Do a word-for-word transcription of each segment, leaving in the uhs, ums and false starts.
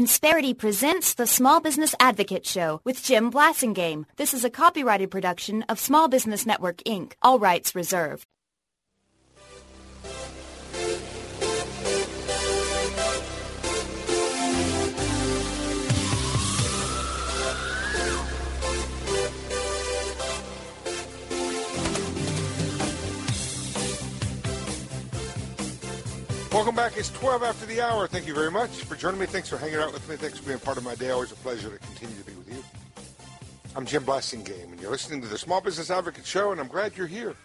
Insperity presents the Small Business Advocate Show with Jim Blasingame. This is a copyrighted production of Small Business Network, Incorporated. All rights reserved. Welcome back. It's twelve after the hour. Thank you very much for joining me. Thanks for hanging out with me. Thanks for being part of my day. Always a pleasure to continue to be with you. I'm Jim Blasingame, and you're listening to the Small Business Advocate Show, and I'm glad you're here.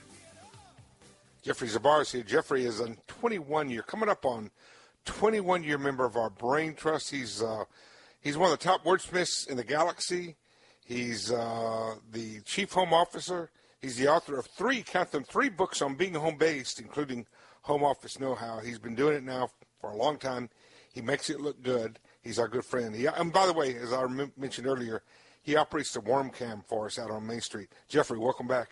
Jeffrey Zabar is here. Jeffrey is a twenty-one-year, coming up on twenty-one-year member of our Brain Trust. He's uh, he's one of the top wordsmiths in the galaxy. He's uh, the chief home officer. He's the author of three, count them, three books on being home-based, including Home Office Know-How. He's been doing it now for a long time. He makes it look good. He's our good friend. He, and by the way, as I m- mentioned earlier, he operates the Worm Cam for us out on Main Street. Jeffrey, welcome back.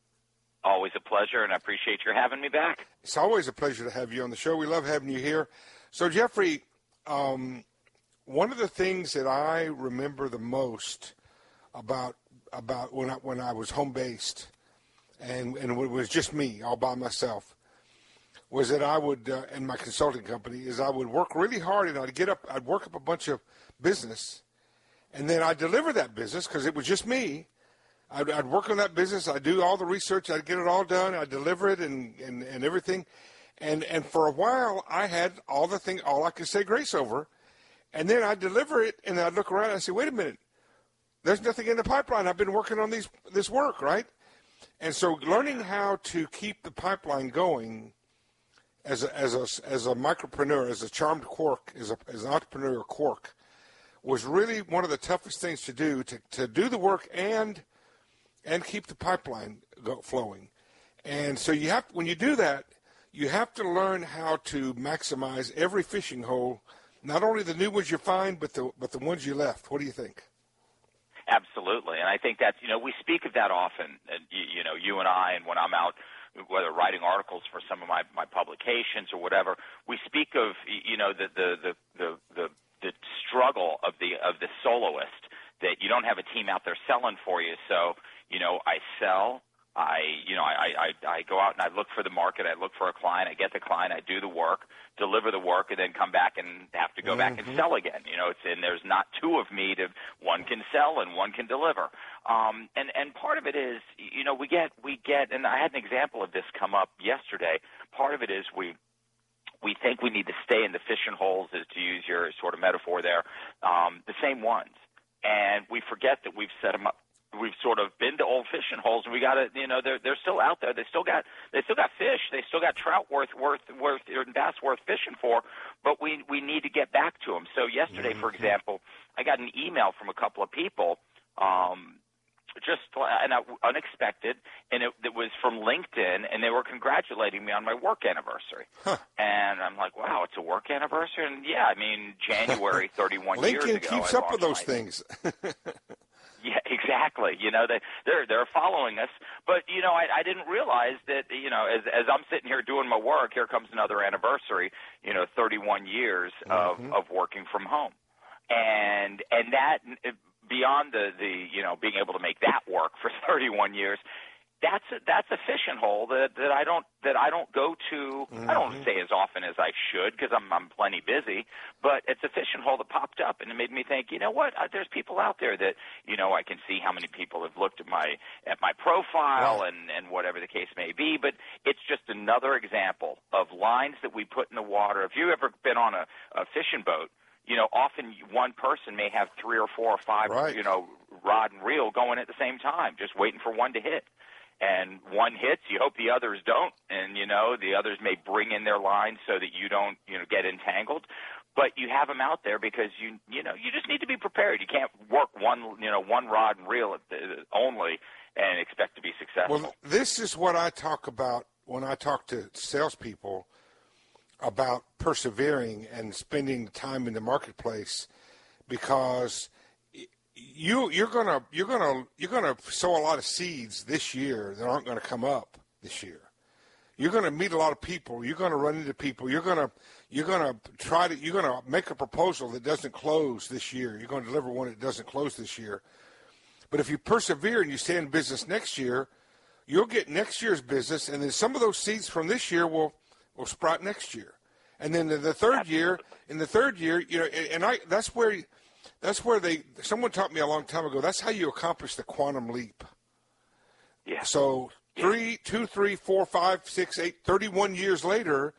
Always a pleasure, and I appreciate your having me back. It's always a pleasure to have you on the show. We love having you here. So, Jeffrey, um, one of the things that I remember the most about about when I, when I was home-based, and, and it was just me, all by myself, was that I would, uh, in my consulting company, is I would work really hard, and I'd get up, I'd work up a bunch of business, and then I'd deliver that business because it was just me. I'd, I'd work on that business. I'd do all the research. I'd get it all done. I'd deliver it and, and, and everything. And and for a while, I had all the thing, all I could say grace over. And then I'd deliver it, and I'd look around and I'd say, wait a minute. There's nothing in the pipeline. I've been working on these this work, right? And so learning how to keep the pipeline going as a, as a, as a micropreneur, as a charmed quirk, as, a, as an entrepreneur quirk, was really one of the toughest things to do, to, to do the work and and keep the pipeline go, flowing. And so you have, when you do that, you have to learn how to maximize every fishing hole, not only the new ones you find, but the but the ones you left. What do you think? Absolutely, and I think that's, you know, we speak of that often, and you, you know, you and I, and when I'm out, whether writing articles for some of my, my publications or whatever, we speak of, you know, the the, the, the, the the struggle of the of the soloist, that you don't have a team out there selling for you. So, you know, I sell, I, you know, I, I, I go out and I look for the market, I look for a client, I get the client, I do the work, deliver the work, and then come back and have to go mm-hmm. back and sell again. You know, it's, and there's not two of me to, one can sell and one can deliver. Um, and, and part of it is, you know, we get, we get, and I had an example of this come up yesterday. Part of it is we, we think we need to stay in the fishing holes, as to use your sort of metaphor there, um, the same ones. And we forget that we've set them up. We've sort of been to old fishing holes, and we got to, you know, they're they're still out there. They still got they still got fish. They still got trout worth worth worth and bass worth fishing for. But we we need to get back to them. So yesterday, for example, I got an email from a couple of people, um, just and uh, unexpected, and it, it was from LinkedIn, and they were congratulating me on my work anniversary. Huh. And I'm like, wow, it's a work anniversary, and yeah, I mean January thirty-one years ago. LinkedIn keeps up with those things. Yeah, exactly. You know, they they're they're following us, but you know, I, I didn't realize that. You know, as as I'm sitting here doing my work, here comes another anniversary. You know, thirty-one years of mm-hmm. of working from home, and and that beyond the the you know being able to make that work for thirty-one years. That's a, that's a fishing hole that, that I don't that I don't go to. Mm-hmm. I don't say as often as I should because I'm I'm plenty busy. But it's a fishing hole that popped up, and it made me think. You know what? There's people out there that you know I can see how many people have looked at my at my profile right. and and whatever the case may be. But it's just another example of lines that we put in the water. If you've ever been on a, a fishing boat, you know, often one person may have three or four or five, right. you know, rod and reel going at the same time, just waiting for one to hit. And one hits, you hope the others don't, and, you know, the others may bring in their lines so that you don't, you know, get entangled. But you have them out there because, you you know, you just need to be prepared. You can't work one, you know, one rod and reel only and expect to be successful. Well, this is what I talk about when I talk to salespeople about persevering and spending time in the marketplace, because You you're gonna you're gonna you're gonna sow a lot of seeds this year that aren't gonna come up this year. you're going to meet a lot of people. You're going to run into people. You're going to you're going to try to you're going to make a proposal that doesn't close this year. You're going to deliver one that doesn't close this year. But if you persevere and you stay in business next year, you'll get next year's business, and then some of those seeds from this year will will sprout next year. And then in the third Absolutely. year, in the third year, you know, and I that's where that's where they someone taught me a long time ago. That's how you accomplish the quantum leap. Yeah. So three, two, three, four, five, six, eight, thirty-one years later,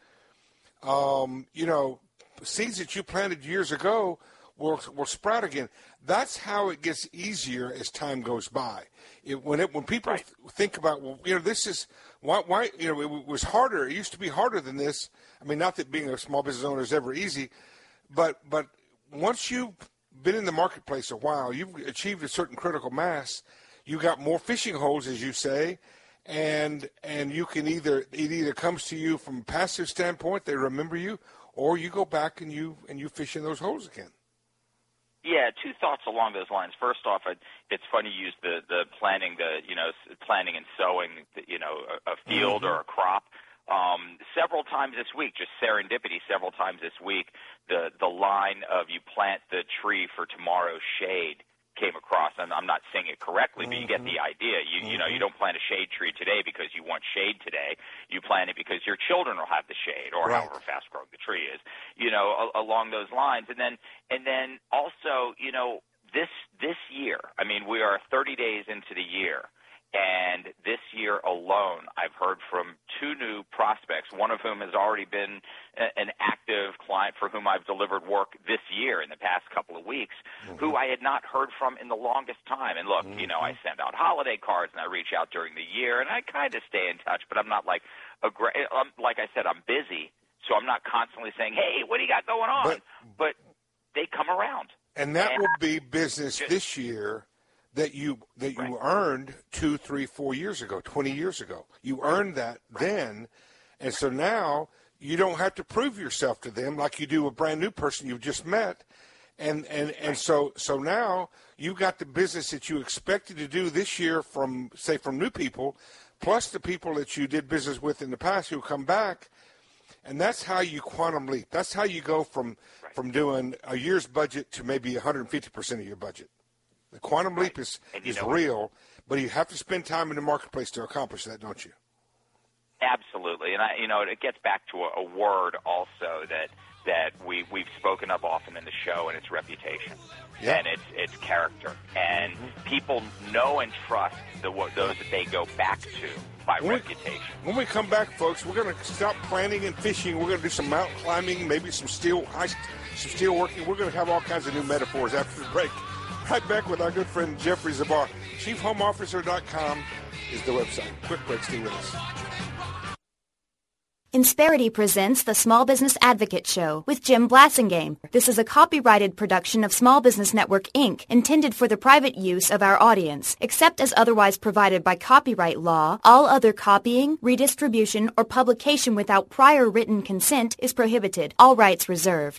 um, you know, seeds that you planted years ago will will sprout again. That's how it gets easier as time goes by. It, when it when people Right. th- think about, well, you know, this is why why you know it was harder. It used to be harder than this. I mean, not that being a small business owner is ever easy, but but once you've been in the marketplace a while, you've achieved a certain critical mass. You got more fishing holes, as you say, and and you can either it either comes to you from a passive standpoint, they remember you, or you go back and you and you fish in those holes again. Yeah, two thoughts along those lines. First off, I, it's funny you use the the planting, the you know planting and sowing, you know, a, a field Mm-hmm. or a crop. Um, several times this week, just serendipity. Several times this week, the the line of you plant the tree for tomorrow's shade came across, and I'm not saying it correctly, but you get the idea. You you know, you don't plant a shade tree today because you want shade today. You plant it because your children will have the shade, or Right. however fast growing the tree is. You know, a, along those lines, and then and then also, you know, this this year. I mean, we are thirty days into the year. And this year alone, I've heard from two new prospects, one of whom has already been a, an active client for whom I've delivered work this year in the past couple of weeks, mm-hmm. who I had not heard from in the longest time. And look, mm-hmm. you know, I send out holiday cards and I reach out during the year, and I kind of stay in touch, but I'm not like, a gra- um, like I said, I'm busy, so I'm not constantly saying, hey, what do you got going on? But, but they come around. And that and will be business just, this year that you that you right. earned two, three, four years ago, twenty years ago. You earned that right. then, and so now you don't have to prove yourself to them like you do a brand new person you've just met, and and, and so so now you got the business that you expected to do this year from say from new people, plus the people that you did business with in the past who come back, and that's how you quantum leap. That's how you go from right. from doing a year's budget to maybe one hundred fifty percent of your budget. The quantum leap right. is, is is real, but you have to spend time in the marketplace to accomplish that, don't you? Absolutely, and I, you know, it gets back to a, a word also that that we we've spoken of often in the show, and it's reputation, yeah. and it's it's character, and mm-hmm. people know and trust the those that they go back to by when reputation. We, when we come back, folks, we're going to stop planting and fishing. We're going to do some mountain climbing, maybe some steel, some steel working. We're going to have all kinds of new metaphors after the break. Right back with our good friend Jeffrey Zabar. Chief Home Officer dot com is the website. Quick break, stay with us. Insperity presents the Small Business Advocate Show with Jim Blasingame. This is a copyrighted production of Small Business Network, Incorporated, intended for the private use of our audience. Except as otherwise provided by copyright law, all other copying, redistribution, or publication without prior written consent is prohibited. All rights reserved.